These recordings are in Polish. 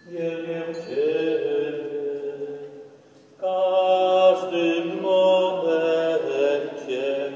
Wielbię Ciebie w każdym momencie.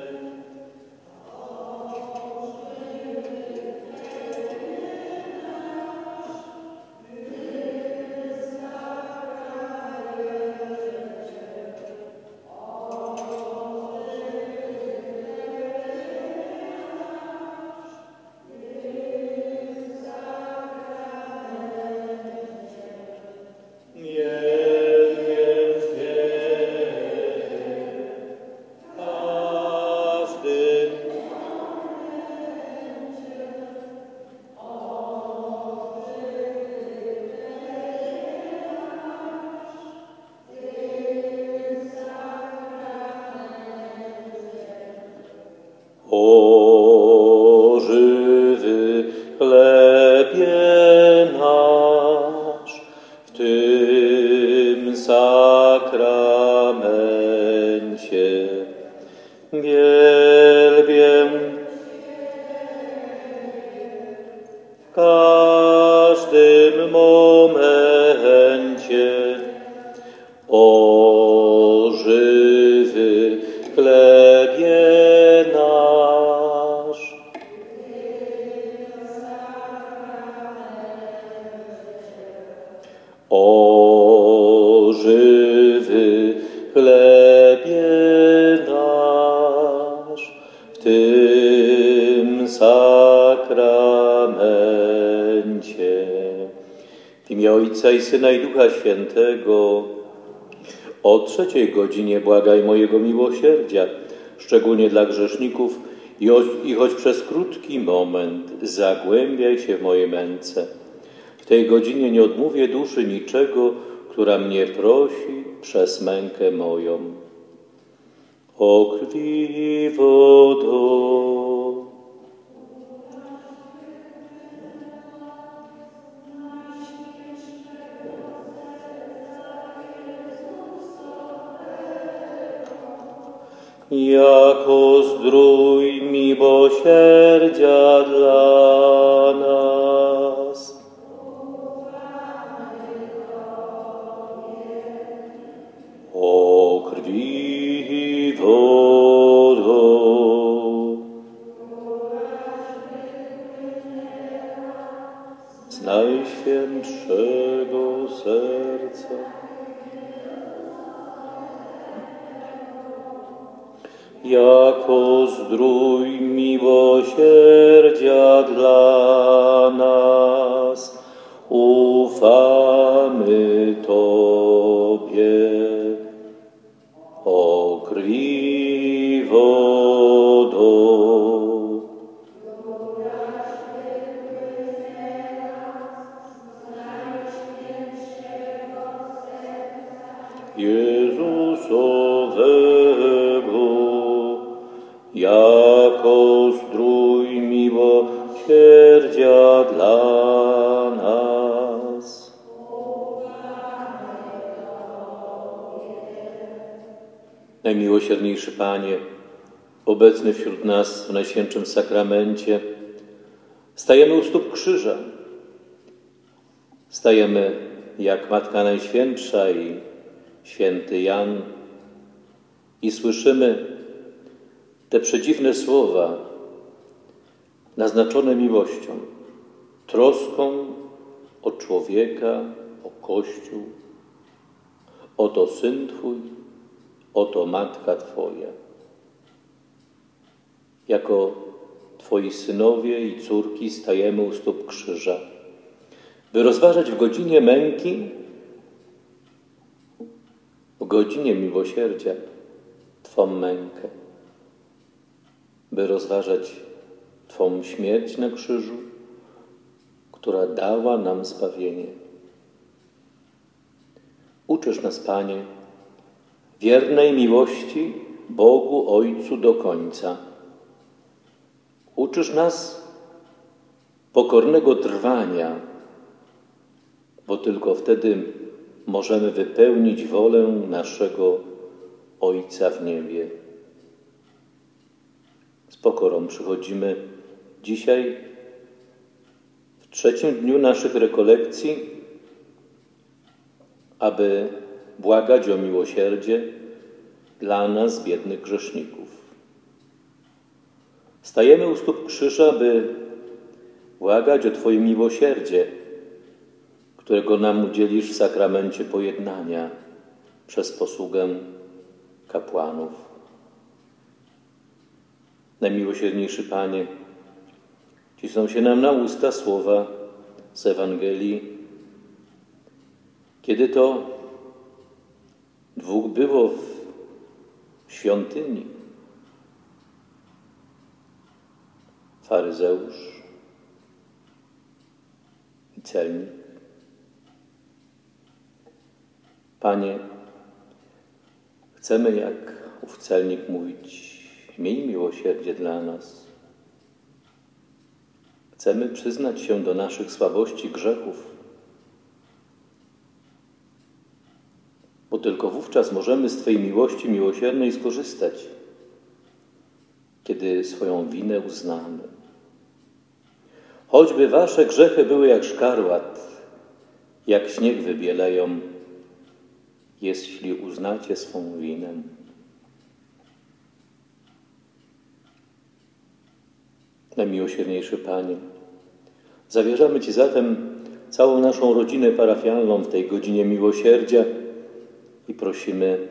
O żywy chlebie nasz, w tym sakramencie wielbię w każdym momencie. O żywy chlebie nasz. O żywy chlebie nasz, w tym sakramencie. W imię Ojca i Syna i Ducha Świętego. O 3:00 błagaj mojego miłosierdzia, szczególnie dla grzeszników i choć przez krótki moment zagłębiaj się w mojej męce. W tej godzinie nie odmówię duszy niczego, która mnie prosi przez mękę moją. O krwi i wodo. Jako zdrój miłosierdzia dla nas. O krwi i wodo. Z najświętszego serca jako zdrój miłosierdzia dla nas, ufamy Tobie. O krwi i wodo. Jezusowego, jako zdrój miłosierdzia dla nas. Najmiłosierniejszy Panie, obecny wśród nas w Najświętszym Sakramencie, stajemy u stóp krzyża. Stajemy jak Matka Najświętsza i święty Jan i słyszymy te przedziwne słowa naznaczone miłością, troską o człowieka, o Kościół. Oto Syn Twój, oto Matka Twoja. Jako Twoi synowie i córki stajemy u stóp krzyża, by rozważać w godzinie męki, w godzinie miłosierdzia Twą mękę, by rozważać Twą śmierć na krzyżu, która dała nam zbawienie. Uczysz nas, Panie, wiernej miłości Bogu Ojcu do końca. Uczysz nas pokornego trwania, bo tylko wtedy możemy wypełnić wolę naszego Ojca w niebie. Z pokorą przychodzimy dzisiaj, w 3. dniu naszych rekolekcji, aby błagać o miłosierdzie dla nas, biednych grzeszników. Stajemy u stóp krzyża, by błagać o Twoje miłosierdzie, którego nam udzielisz w sakramencie pojednania przez posługę kapłanów. Najmiłosierniejszy Panie, cisną się nam na usta słowa z Ewangelii, kiedy to dwóch było w świątyni, faryzeusz i celnik. Panie, chcemy, jak ów celnik, mówić: miej miłosierdzie dla nas. Chcemy przyznać się do naszych słabości, grzechów, bo tylko wówczas możemy z Twojej miłości miłosiernej skorzystać, kiedy swoją winę uznamy. Choćby Wasze grzechy były jak szkarłat, jak śnieg wybieleją, jeśli uznacie swą winę. Najmiłosierniejszy Panie, zawierzamy Ci zatem całą naszą rodzinę parafialną w tej godzinie miłosierdzia i prosimy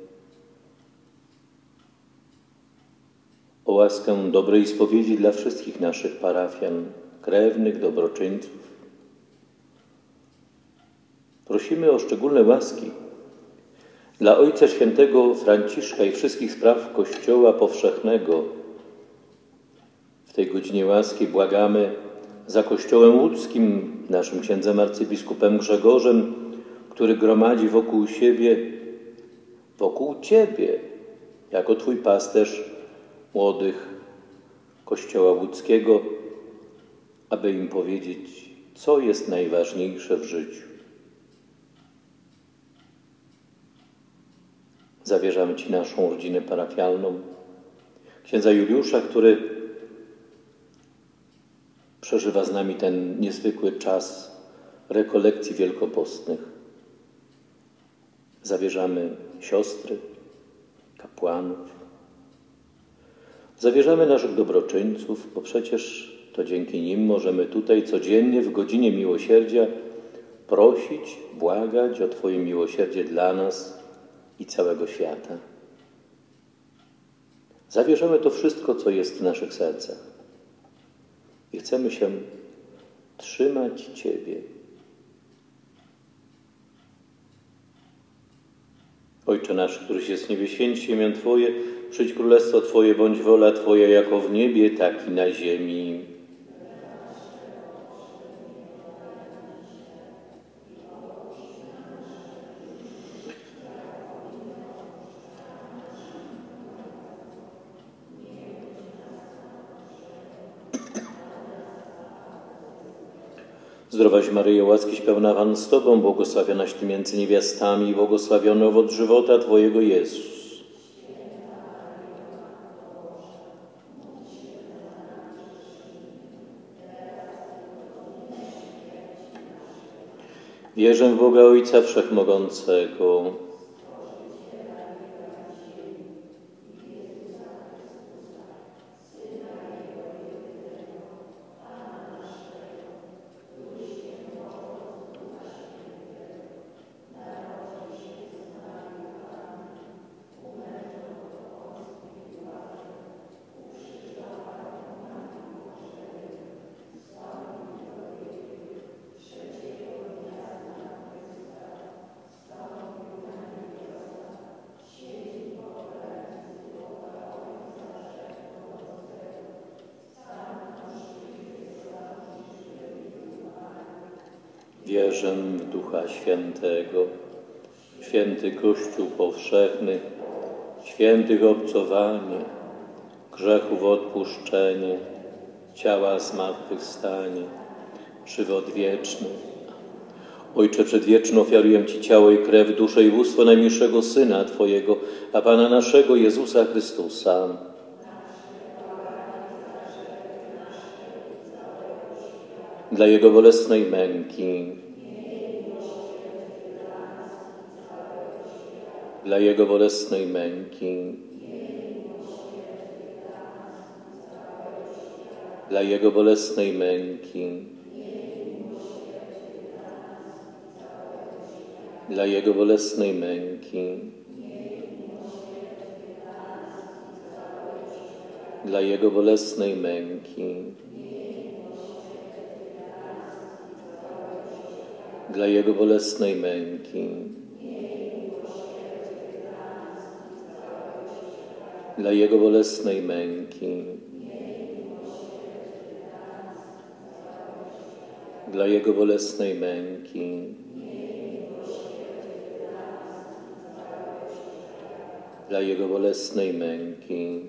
o łaskę dobrej spowiedzi dla wszystkich naszych parafian, krewnych, dobroczyńców. Prosimy o szczególne łaski dla Ojca Świętego Franciszka i wszystkich spraw Kościoła Powszechnego. W tej godzinie łaski błagamy za Kościołem łódzkim, naszym księdzem arcybiskupem Grzegorzem, który gromadzi wokół siebie, wokół Ciebie, jako Twój pasterz, młodych Kościoła łódzkiego, aby im powiedzieć, co jest najważniejsze w życiu. Zawierzamy Ci naszą rodzinę parafialną, księdza Juliusza, który przeżywa z nami ten niezwykły czas rekolekcji wielkopostnych. Zawierzamy siostry, kapłanów. Zawierzamy naszych dobroczyńców, bo przecież to dzięki nim możemy tutaj codziennie w godzinie miłosierdzia prosić, błagać o Twoje miłosierdzie dla nas i całego świata. Zawierzamy to wszystko, co jest w naszych sercach. I chcemy się trzymać Ciebie. Ojcze nasz, któryś jest w niebie, święć się imię Twoje, przyjdź królestwo Twoje, bądź wola Twoja, jako w niebie, tak i na ziemi. Zdrowaś Maryjo, łaskiś pełna Pan z Tobą, błogosławionaś Ty między niewiastami i błogosławiony owoc żywota Twojego Jezus. Wierzę w Boga Ojca Wszechmogącego, wierzę w Ducha Świętego, święty Kościół powszechny, świętych obcowanie, grzechów odpuszczenie, ciała zmartwychwstanie, żywot wieczny. Ojcze przedwieczny, ofiaruję Ci ciało i krew, duszę i bóstwo najmilszego Syna Twojego, a Pana naszego Jezusa Chrystusa, dla Jego bolesnej męki, dla Jego bolesnej męki, dla Jego bolesnej męki, dla Jego bolesnej męki, dla Jego bolesnej męki, dla Jego bolesnej męki, dla Jego bolesnej męki, dla Jego bolesnej męki, dla Jego bolesnej męki,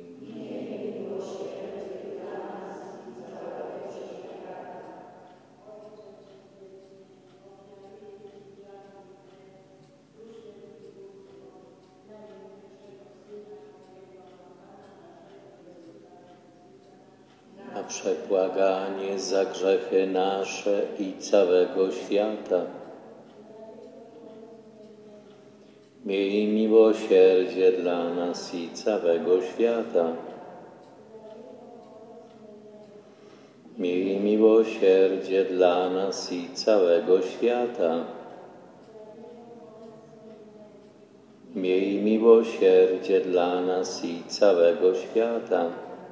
na przebłaganie za grzechy nasze i całego świata. Miej miłosierdzie dla nas i całego świata. Miej miłosierdzie dla nas i całego świata. Miej miłosierdzie dla nas i całego świata.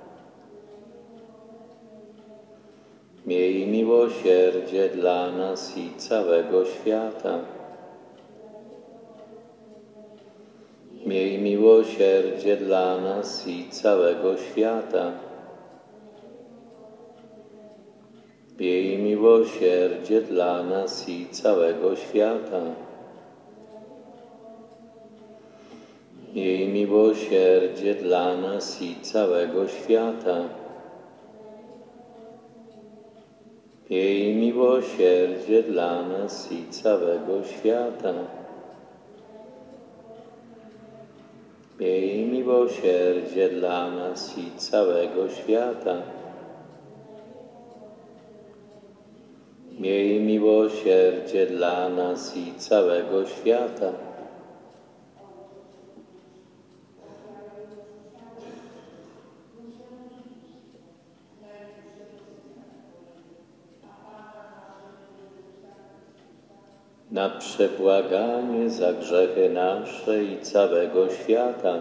Miej miłosierdzie dla nas i całego świata. Miej miłosierdzie dla nas i całego świata. Miej miłosierdzie dla nas i całego świata. Miej miłosierdzie dla nas i całego świata. Miej miłosierdzie dla nas i całego świata. Miej miłosierdzie dla nas i całego świata. Miej miłosierdzie dla nas i całego świata. Na przebłaganie za grzechy nasze i całego świata.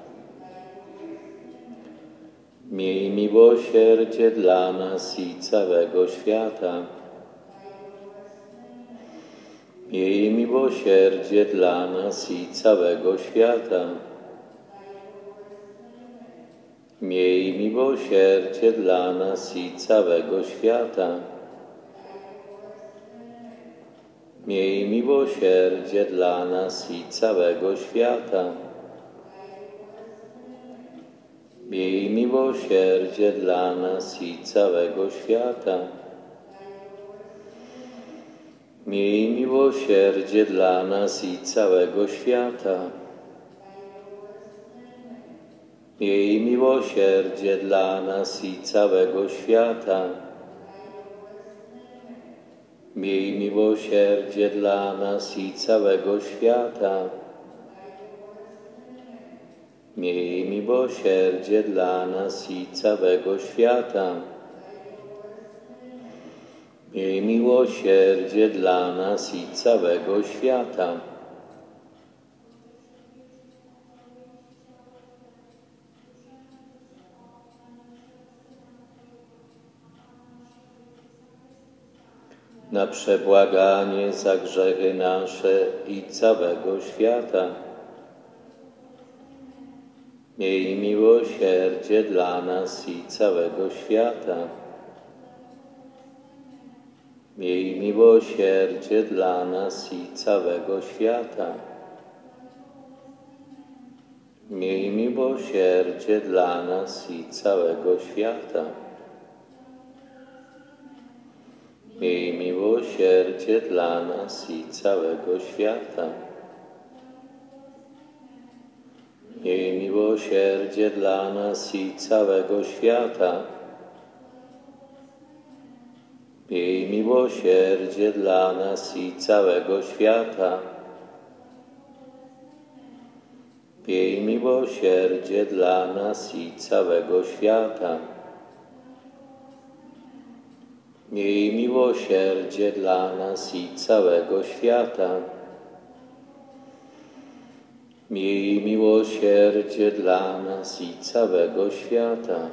Miej miłosierdzie dla nas i całego świata. Miej miłosierdzie dla nas i całego świata. Miej miłosierdzie dla nas i całego świata. Miej miłosierdzie dla nas i całego świata. Miej miłosierdzie dla nas i całego świata. Miej miłosierdzie dla nas i całego świata. Miej miłosierdzie dla nas i całego świata. Miej miłosierdzie dla nas i całego świata. Miej miłosierdzie dla nas i całego świata. Miej miłosierdzie dla nas i całego świata. Na przebłaganie za grzechy nasze i całego świata. Miej miłosierdzie dla nas i całego świata. Miej miłosierdzie dla nas i całego świata. Miej miłosierdzie dla nas i całego świata. Miej miłosierdzie dla nas i całego świata. Miej miłosierdzie dla nas i całego świata. Miej miłosierdzie dla nas i całego świata. Miej miłosierdzie dla nas i całego świata. Miej miłosierdzie dla nas i całego świata. Miej miłosierdzie dla nas i całego świata.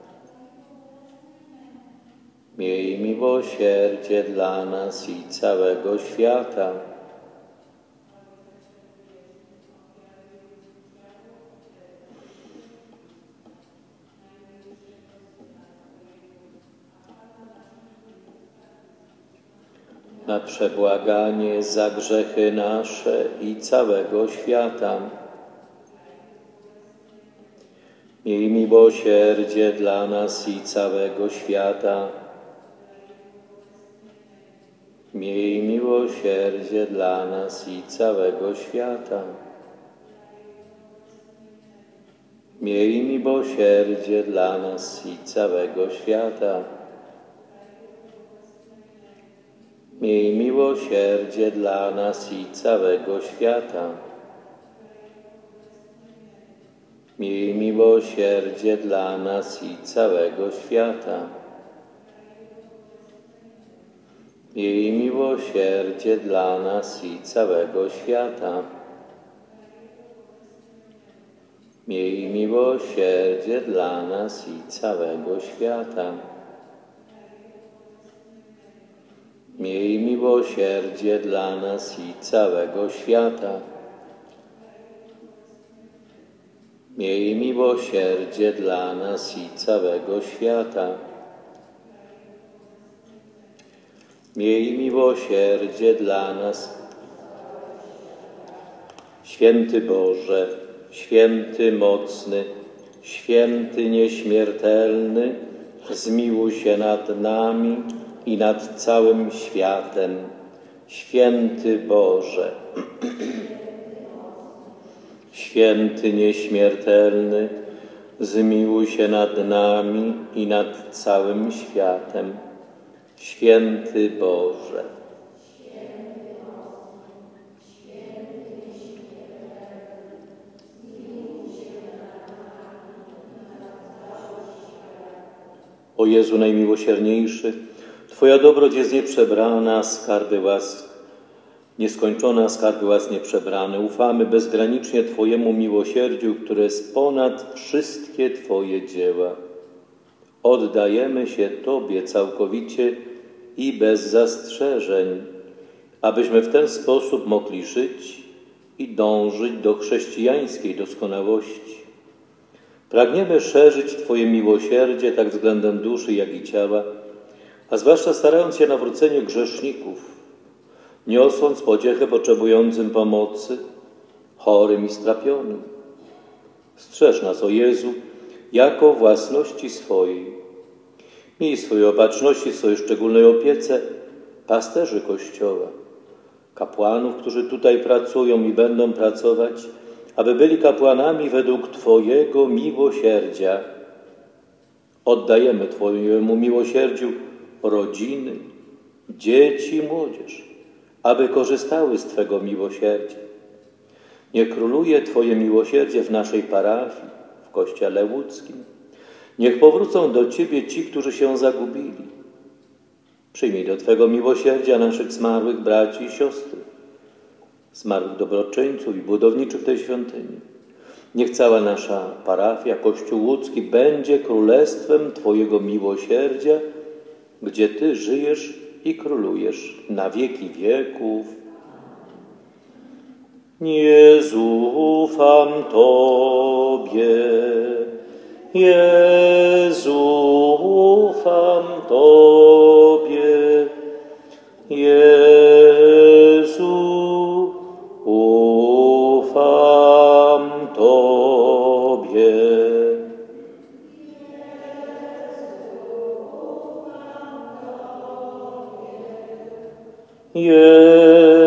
Miej miłosierdzie dla nas i całego świata. Na przebłaganie za grzechy nasze i całego świata. Miej miłosierdzie dla nas i całego świata. Miej miłosierdzie dla nas i całego świata. Miej miłosierdzie dla nas i całego świata. Miej miłosierdzie dla nas i całego świata. Miej miłosierdzie dla nas i całego świata. Miej miłosierdzie dla nas i całego świata. Miej miłosierdzie dla nas i całego świata. Miej miłosierdzie dla nas i całego świata. Miej miłosierdzie dla nas i całego świata. Miej miłosierdzie dla nas. Święty Boże, święty mocny, święty nieśmiertelny, zmiłuj się nad nami i nad całym światem. Święty Boże, święty nieśmiertelny, zmiłuj się nad nami i nad całym światem. Święty Boże. O Jezu najmiłosierniejszy, Twoja dobroć jest nieprzebrana, skarby łask nieskończona, skarby łask nieprzebrane. Ufamy bezgranicznie Twojemu miłosierdziu, które jest ponad wszystkie Twoje dzieła. Oddajemy się Tobie całkowicie i bez zastrzeżeń, abyśmy w ten sposób mogli żyć i dążyć do chrześcijańskiej doskonałości. Pragniemy szerzyć Twoje miłosierdzie tak względem duszy, jak i ciała, a zwłaszcza starając się na nawrócenie grzeszników, niosąc pociechę potrzebującym pomocy, chorym i strapionym. Strzeż nas, o Jezu, jako własności swojej. Miej swojej opatrzności, swojej szczególnej opiece pasterzy Kościoła, kapłanów, którzy tutaj pracują i będą pracować, aby byli kapłanami według Twojego miłosierdzia. Oddajemy Twojemu miłosierdziu rodziny, dzieci i młodzież, aby korzystały z Twego miłosierdzia. Niech króluje Twoje miłosierdzie w naszej parafii, w Kościele łódzkim. Niech powrócą do Ciebie ci, którzy się zagubili. Przyjmij do Twego miłosierdzia naszych zmarłych braci i siostry, zmarłych dobroczyńców i budowniczych tej świątyni. Niech cała nasza parafia, Kościół łódzki będzie królestwem Twojego miłosierdzia, gdzie Ty żyjesz i królujesz na wieki wieków. Jezu, ufam Tobie. Jezu, ufam Tobie. Jezu, ufam Tobie. Jezu,